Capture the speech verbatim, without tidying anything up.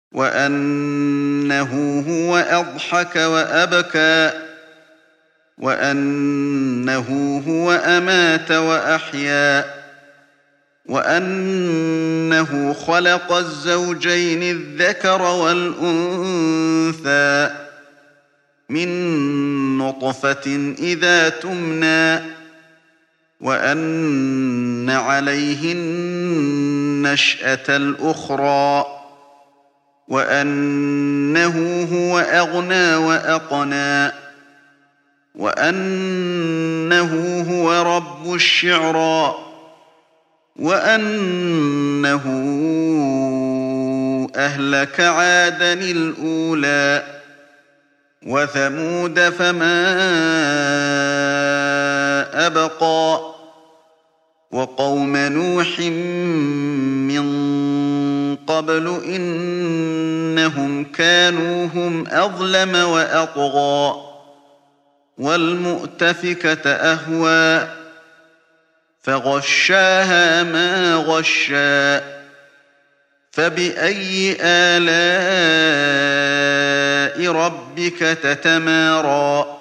وأنه هو أضحك وأبكى وأنه هو أمات وأحيا وأنه خلق الزوجين الذكر والأنثى من نطفة إذا تمنى وأن عليه النشأة الأخرى وأنه هو أغنى وأقنى وأنه هو رب الشعرى وأنه أهلك عادا الأولى وثمود فما أبقى وقوم نوح من قبل إنهم كانوا هم أظلم وأطغى والمؤتفكة أهوى فغشاها ما غشى فبأي آلاء ربك تتمارى